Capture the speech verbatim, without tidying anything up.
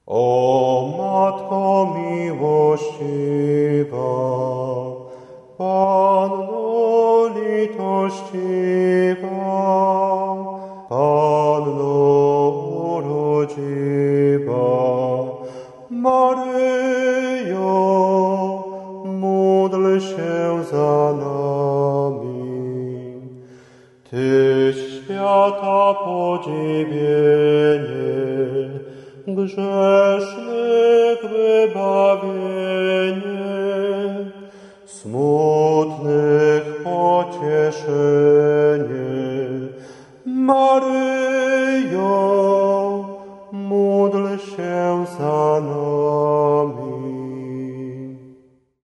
O Matko miłościwa, Panno litościwa, Panno urodziwa, Maryjo, módl się za nami. Tyś świata podziwienie, grzesznych wybawienie, smutnych pocieszenie.